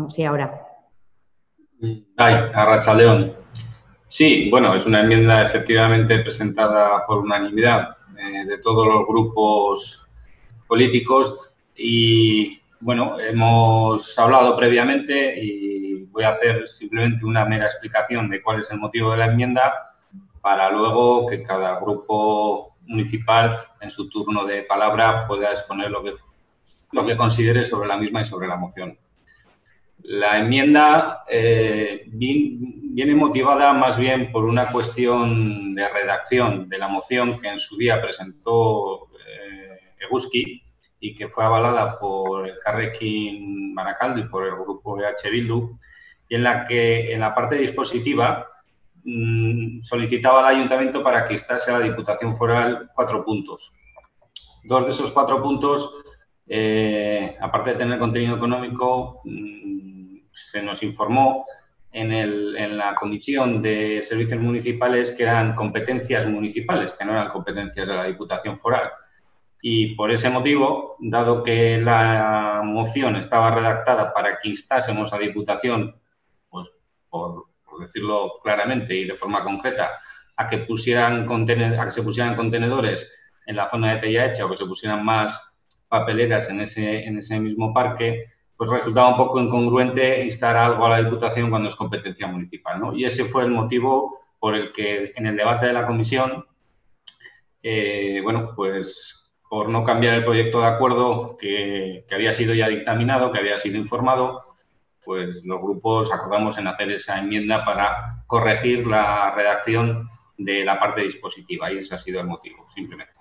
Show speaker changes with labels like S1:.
S1: sí, ahora.
S2: Ay, Arratsaldeon. Sí, bueno, es una enmienda efectivamente presentada por unanimidad de todos los grupos políticos y, bueno, hemos hablado previamente y voy a hacer simplemente una mera explicación de cuál es el motivo de la enmienda para luego que cada grupo municipal en su turno de palabra pueda exponer lo que considere sobre la misma y sobre la moción. La enmienda viene motivada más bien por una cuestión de redacción de la moción que en su día presentó Eguski y que fue avalada por Elkarrekin Barakaldo y por el grupo EH Bildu, y en la que en la parte dispositiva solicitaba al ayuntamiento para que instase a la Diputación Foral 4 puntos. 2 de esos 4 puntos, aparte de tener contenido económico, se nos informó en la Comisión de Servicios Municipales que eran competencias municipales, que no eran competencias de la Diputación Foral. Y por ese motivo, dado que la moción estaba redactada para que instásemos a Diputación, pues por decirlo claramente y de forma concreta, a que se pusieran contenedores en la zona de Tella o que se pusieran más papeleras en ese mismo parque, pues resultaba un poco incongruente instar algo a la Diputación cuando es competencia municipal, ¿no? Y ese fue el motivo por el que en el debate de la comisión, bueno, pues por no cambiar el proyecto de acuerdo que había sido ya dictaminado, que había sido informado, pues los grupos acordamos en hacer esa enmienda para corregir la redacción de la parte dispositiva y ese ha sido el motivo, simplemente.